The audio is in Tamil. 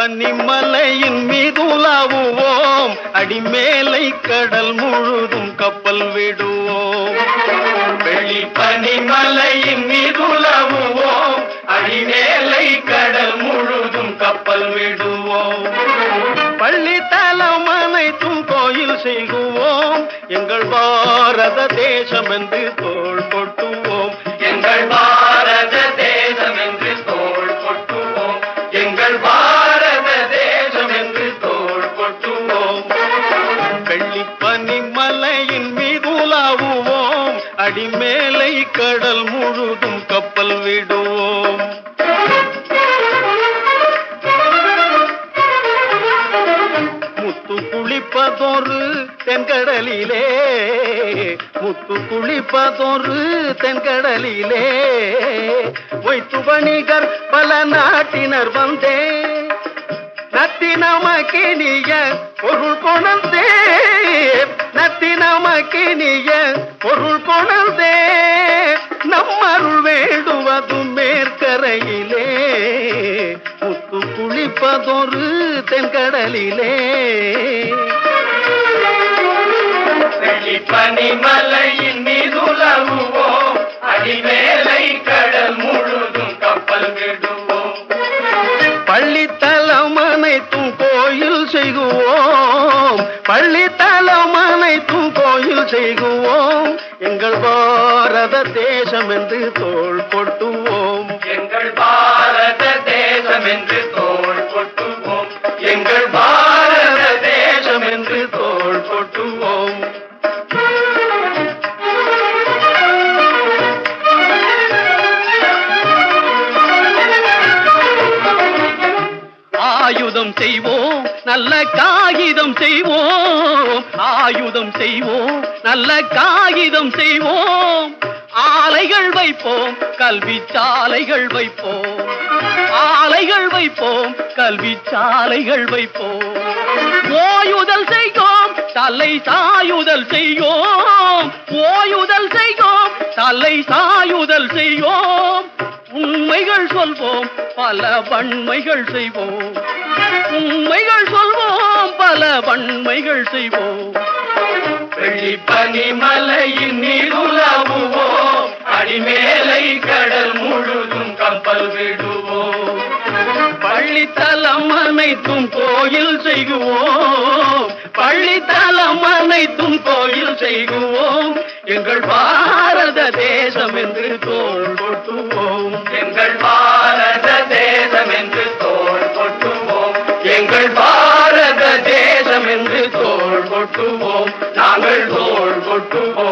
பனிமலையின் மீதுலாவுவோம், அடிமேலை கடல் முழுதும் கப்பல் விடுவோம். வெள்ளி பனிமலையின் மீதுலாவுவோம், அடிமேலை கடல் முழுதும் கப்பல் விடுவோம். பள்ளி தலம் அனைத்தும் கோயில் செய்குவோம், எங்கள் பாரத தேசம் என்று தோள் கொட்டுவோம். எங்கள் பாரத தேசம் என்று தோள் கொட்டுவோம். எங்கள் பாரத தேசம் என்று தோள் கொட்டுவோம். வெள்ளி பனிமலையின் மீதுலாவுவோம், அடிமேலை கடல் முழுதும் கப்பல் விடுவோம். முத்து குளிப்பதொரு தென்கடலிலே, முத்து குளிப்பதொரு தென்கடலிலே, ஒய்த்து வணிகர் பல நாட்டினர் வந்தே, நத்தினமக்கினிய பொருள் கொணர்ந்தே, நத்தினமக்கினிய பொருள் கொணர்ந்தே, நம்மருள் வேண்டுவது மேற்கரையிலே, முத்து குளிப்பதொரு தென்கடலிலே. வெள்ளி பனிமலையின் மீதுலாவுவோம், அடிமேலை கடல் முழுதும் கப்பல் விடுவோம். பள்ளித்தலம் அனைத்தும் கோயில் செய்குவோம், பள்ளித்தலம் அனைத்தும் கோயில் செய்குவோம். எங்கள் பாரத தேசம் என்று தோள் கொட்டுவோம். எங்கள் பாரத தேசம் என்று தோள் கொட்டுவோம். எங்கள் பாரத தேசம் என்று தோள் கொட்டுவோம். ஆயுதம் செய்வோம், நல்ல காகிதம் செய்வோம், ஆயுதம் செய்வோம், நல்ல காகிதம் செய்வோம். ஆலைகள் வைப்போம், கல்வி சாலைகள் வைப்போம், ஆலைகள் வைப்போம், கல்வி சாலைகள் வைப்போம். ஓயுதல் செய்வோம், தலை சாயுதல் செய்வோம், ஓயுதல் செய்வோம், தலை சாயுதல் செய்வோம். உண்மைகள் சொல்வோம், பல வன்மைகள் செய்வோம், உண்மைகள் சொல்வோம், பல வன்மைகள் செய்வோம். வெள்ளி பனிமலையின் மீதுலாவுவோம், அடிமேலை கடல் முழுதும் கப்பல் விடுவோம். பள்ளித்தலம் அனைத்தும் கோயில் செய்குவோம், பள்ளித்தலம் அனைத்தும் கோயில் செய்குவோம். எங்கள் பாரத தேசம் என்று தோள் கொட்டுவோம். எங்கள் பாரத தேசம் என்று தோள் கொட்டுவோம். எங்கள் பாரத தேசம் என்று தோள் கொட்டுவோம். நாங்கள் தோள் கொட்டுவோம்.